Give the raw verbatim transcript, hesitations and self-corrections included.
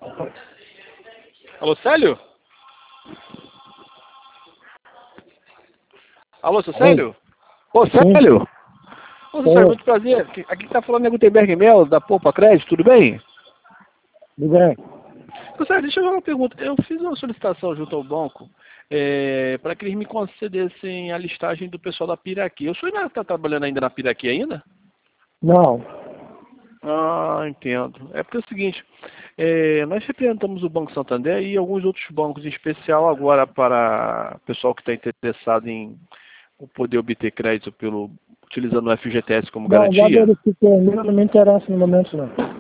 Alô, Célio? Alô, seu Célio? Ô, Célio? Ô, seu Célio, muito prazer. Aqui aqui tá falando é Gutenberg Mel, da Poupa Crédito, tudo bem? Tudo bem. Ô, Célio, deixa eu fazer uma pergunta. Eu fiz uma solicitação junto ao banco é, para que eles me concedessem a listagem do pessoal da Piraquê. O senhor ainda está trabalhando ainda na Piraquê ainda? Não. Ah, entendo. É porque é o seguinte, é, nós representamos o Banco Santander e alguns outros bancos, em especial agora para o pessoal que está interessado em poder obter crédito pelo, utilizando o F G T S como Não, já garantia. verifiquei. Não, não me interessa no momento, não.